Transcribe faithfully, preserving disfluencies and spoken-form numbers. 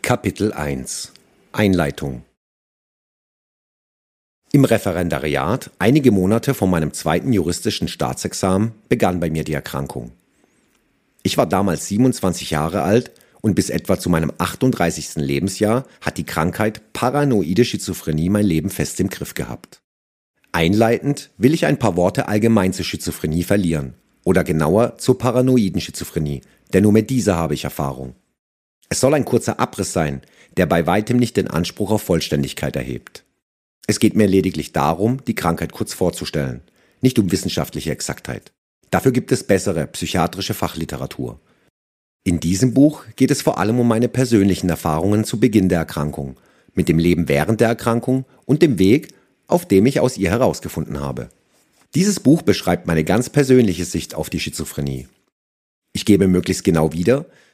Kapitel eins Einleitung. Im Referendariat, einige Monate vor meinem zweiten juristischen Staatsexamen, begann bei mir die Erkrankung. Ich war damals siebenundzwanzig Jahre alt und bis etwa zu meinem achtunddreißigsten Lebensjahr hat die Krankheit paranoide Schizophrenie mein Leben fest im Griff gehabt. Einleitend will ich ein paar Worte allgemein zur Schizophrenie verlieren, oder genauer zur paranoiden Schizophrenie, denn nur mit dieser habe ich Erfahrung. Es soll ein kurzer Abriss sein, der bei weitem nicht den Anspruch auf Vollständigkeit erhebt. Es geht mir lediglich darum, die Krankheit kurz vorzustellen, nicht um wissenschaftliche Exaktheit. Dafür gibt es bessere psychiatrische Fachliteratur. In diesem Buch geht es vor allem um meine persönlichen Erfahrungen zu Beginn der Erkrankung, mit dem Leben während der Erkrankung und dem Weg, auf dem ich aus ihr herausgefunden habe. Dieses Buch beschreibt meine ganz persönliche Sicht auf die Schizophrenie. Ich gebe möglichst genau wieder,